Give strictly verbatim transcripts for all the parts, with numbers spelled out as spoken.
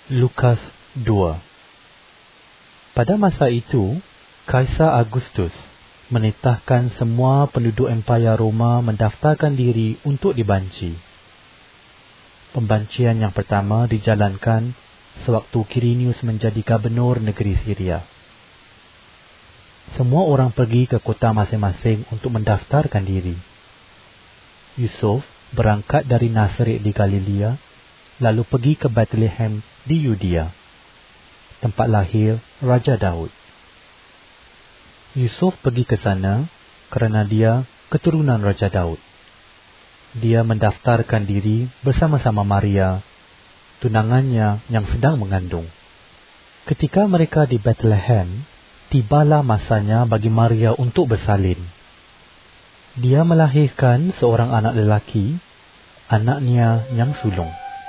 Lukas dua. Pada masa itu, Kaisar Agustus menitahkan semua penduduk Empayar Roma mendaftarkan diri untuk dibanci. Pembancian yang pertama dijalankan sewaktu Quirinius menjadi gubernur negeri Syria. Semua orang pergi ke kota masing-masing untuk mendaftarkan diri. Yusuf berangkat dari Nazaret di Galilea, lalu pergi ke Bethlehem di Yudea, tempat lahir Raja Daud. Yusuf pergi ke sana kerana dia keturunan Raja Daud. Dia mendaftarkan diri bersama-sama Maria, tunangannya yang sedang mengandung. Ketika mereka di Bethlehem, tibalah masanya bagi Maria untuk bersalin. Dia melahirkan seorang anak lelaki, anaknya yang sulung.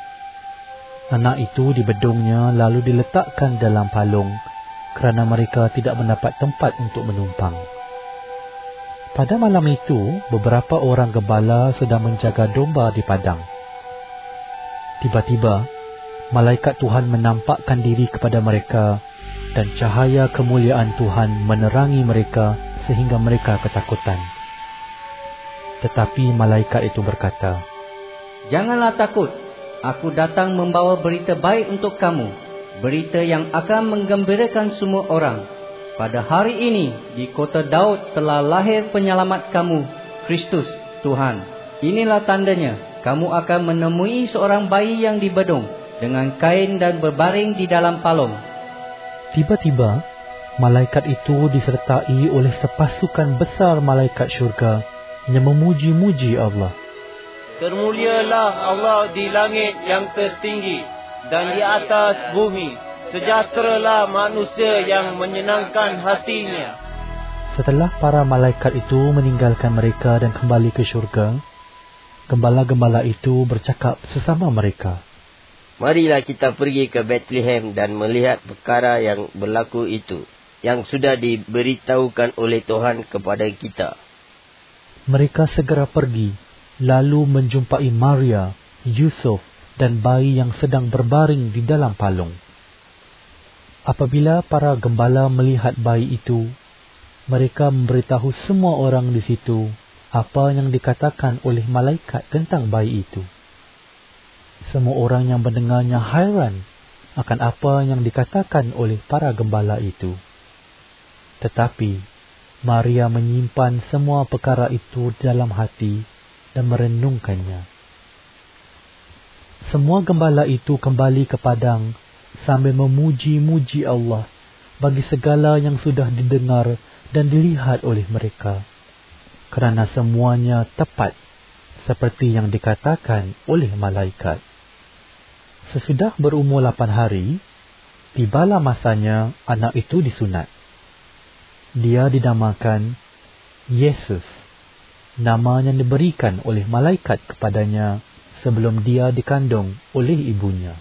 Anak itu dibedungnya lalu diletakkan dalam palung kerana mereka tidak mendapat tempat untuk menumpang. Pada malam itu, beberapa orang gembala sedang menjaga domba di padang. Tiba-tiba, malaikat Tuhan menampakkan diri kepada mereka dan cahaya kemuliaan Tuhan menerangi mereka sehingga mereka ketakutan. Tetapi malaikat itu berkata, "Janganlah takut. Aku datang membawa berita baik untuk kamu, berita yang akan menggembirakan semua orang. Pada hari ini, di kota Daud telah lahir penyelamat kamu, Kristus, Tuhan. Inilah tandanya, kamu akan menemui seorang bayi yang dibedung, dengan kain dan berbaring di dalam palung." Tiba-tiba, malaikat itu disertai oleh sepasukan besar malaikat syurga yang memuji-muji Allah. "Termulialah Allah di langit yang tertinggi dan di atas bumi. Sejahteralah manusia yang menyenangkan hatinya." Setelah para malaikat itu meninggalkan mereka dan kembali ke syurga, gembala-gembala itu bercakap sesama mereka, "Marilah kita pergi ke Bethlehem dan melihat perkara yang berlaku itu, yang sudah diberitahukan oleh Tuhan kepada kita." Mereka segera pergi, lalu menjumpai Maria, Yusuf dan bayi yang sedang berbaring di dalam palung. Apabila para gembala melihat bayi itu, mereka memberitahu semua orang di situ apa yang dikatakan oleh malaikat tentang bayi itu. Semua orang yang mendengarnya hairan akan apa yang dikatakan oleh para gembala itu. Tetapi Maria menyimpan semua perkara itu dalam hati dan merenungkannya. Semua gembala itu kembali ke padang sambil memuji-muji Allah bagi segala yang sudah didengar dan dilihat oleh mereka, kerana semuanya tepat seperti yang dikatakan oleh malaikat. Sesudah berumur lapan hari, tibalah masanya anak itu disunat. Dia dinamakan Yesus, nama yang diberikan oleh malaikat kepadanya sebelum dia dikandung oleh ibunya.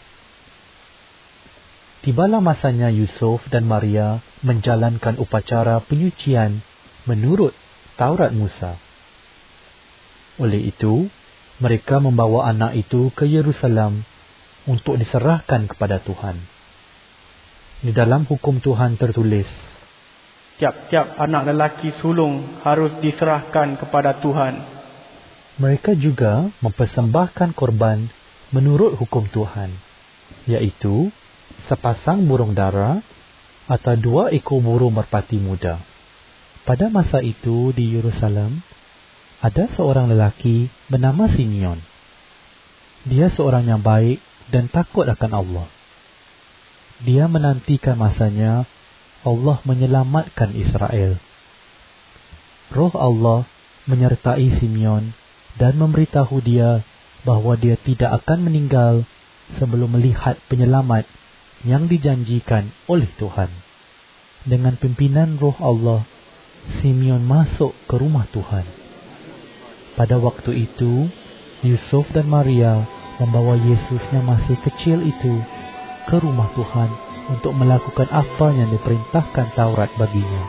Tibalah masanya Yusuf dan Maria menjalankan upacara penyucian menurut Taurat Musa. Oleh itu, mereka membawa anak itu ke Yerusalem untuk diserahkan kepada Tuhan. Di dalam hukum Tuhan tertulis, tiap-tiap anak lelaki sulung harus diserahkan kepada Tuhan. Mereka juga mempersembahkan korban menurut hukum Tuhan, iaitu sepasang burung dara atau dua ekor burung merpati muda. Pada masa itu di Yerusalem, ada seorang lelaki bernama Simeon. Dia seorang yang baik dan takut akan Allah. Dia menantikan masanya Allah menyelamatkan Israel. Roh Allah menyertai Simeon dan memberitahu dia bahawa dia tidak akan meninggal sebelum melihat penyelamat yang dijanjikan oleh Tuhan. Dengan pimpinan Roh Allah, Simeon masuk ke rumah Tuhan. Pada waktu itu, Yusuf dan Maria membawa Yesus yang masih kecil itu ke rumah Tuhan untuk melakukan apa yang diperintahkan Taurat baginya.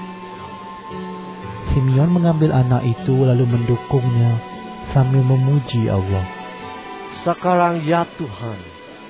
Simeon mengambil anak itu lalu mendukungnya sambil memuji Allah. "Sekarang ya Tuhan,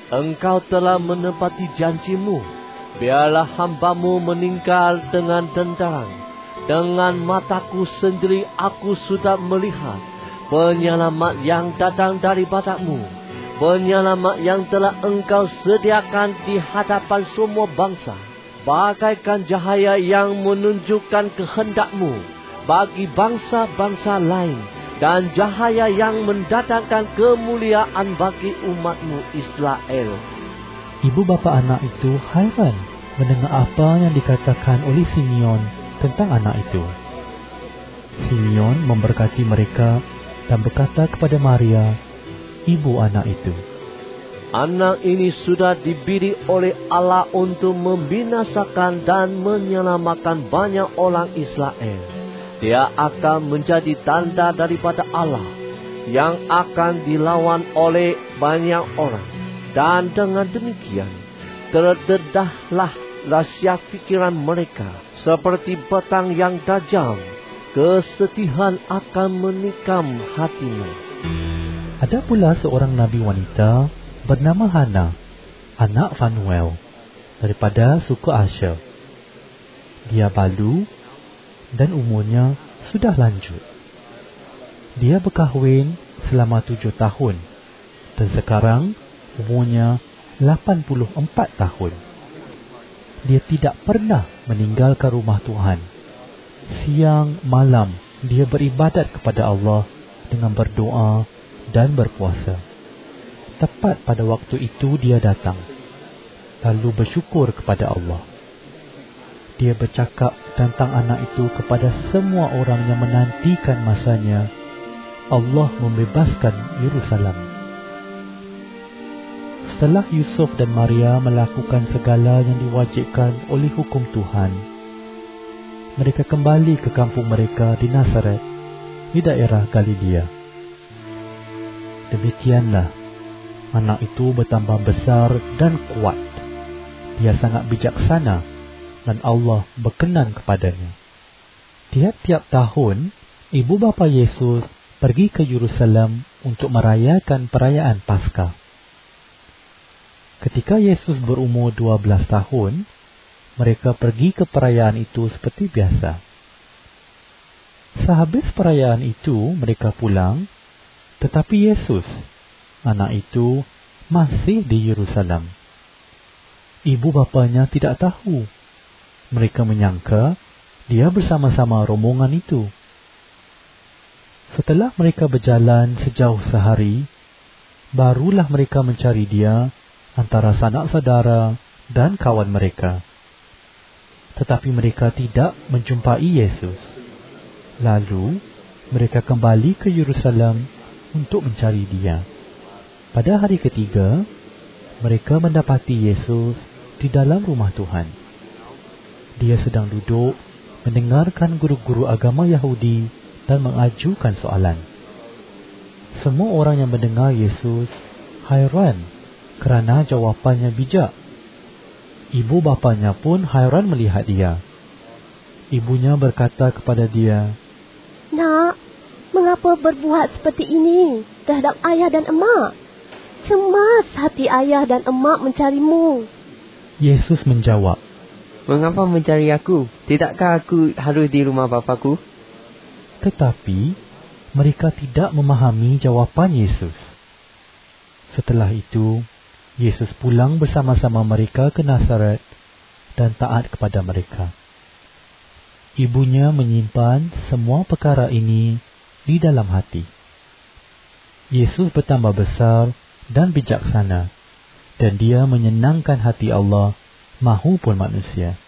Engkau telah menepati janjimu. Biarlah hamba-Mu meninggal dengan dentarang. Dengan mataku sendiri aku sudah melihat penyelamat yang datang daripada-Mu. Penyelamat yang telah Engkau sediakan di hadapan semua bangsa. Bagaikan cahaya yang menunjukkan kehendak-Mu bagi bangsa-bangsa lain. Dan cahaya yang mendatangkan kemuliaan bagi umat-Mu Israel. Ibu bapa anak itu hairan mendengar apa yang dikatakan oleh Simeon tentang anak itu. Simeon memberkati mereka dan berkata kepada Maria, ibu anak itu, anak ini sudah diberi oleh Allah untuk membinasakan dan menyelamatkan banyak orang Israel. Dia akan menjadi tanda daripada Allah yang akan dilawan oleh banyak orang. Dan dengan demikian, terdedahlah rahsia fikiran mereka. Seperti petang yang tajam, kesedihan akan menikam hatimu. Ada pula seorang nabi wanita bernama Hana, anak Fanuel, daripada suku Asher. Dia balu dan umurnya sudah lanjut. Dia berkahwin selama tujuh tahun dan sekarang umurnya lapan puluh empat tahun. Dia tidak pernah meninggalkan rumah Tuhan. Siang malam dia beribadat kepada Allah dengan berdoa dan berpuasa. Tepat pada waktu itu dia datang, lalu bersyukur kepada Allah. Dia bercakap tentang anak itu kepada semua orang yang menantikan masanya. Allah membebaskan Yerusalem. Setelah Yusuf dan Maria melakukan segala yang diwajibkan oleh hukum Tuhan, mereka kembali ke kampung mereka di Nazaret, di daerah Galilea. Demikianlah, anak itu bertambah besar dan kuat. Dia sangat bijaksana dan Allah berkenan kepadanya. Tiap-tiap tahun, ibu bapa Yesus pergi ke Yerusalem untuk merayakan perayaan Paskah. Ketika Yesus berumur dua belas tahun, mereka pergi ke perayaan itu seperti biasa. Sehabis perayaan itu, mereka pulang, tetapi Yesus, anak itu, masih di Yerusalem. Ibu bapanya tidak tahu. Mereka menyangka dia bersama-sama rombongan itu. Setelah mereka berjalan sejauh sehari, barulah mereka mencari dia antara sanak saudara dan kawan mereka. Tetapi mereka tidak menjumpai Yesus. Lalu, mereka kembali ke Yerusalem untuk mencari dia. Pada hari ketiga, mereka mendapati Yesus di dalam rumah Tuhan. Dia sedang duduk mendengarkan guru-guru agama Yahudi dan mengajukan soalan. Semua orang yang mendengar Yesus hairan kerana jawapannya bijak. Ibu bapanya pun hairan melihat dia. Ibunya berkata kepada dia, "Nak, mengapa berbuat seperti ini terhadap ayah dan emak? Cemas hati ayah dan emak mencarimu." Yesus menjawab, "Mengapa mencari aku? Tidakkah aku harus di rumah Bapaku?" Tetapi mereka tidak memahami jawapan Yesus. Setelah itu, Yesus pulang bersama-sama mereka ke Nazaret dan taat kepada mereka. Ibunya menyimpan semua perkara ini di dalam hati. Yesus bertambah besar dan bijaksana, dan dia menyenangkan hati Allah mahupun manusia.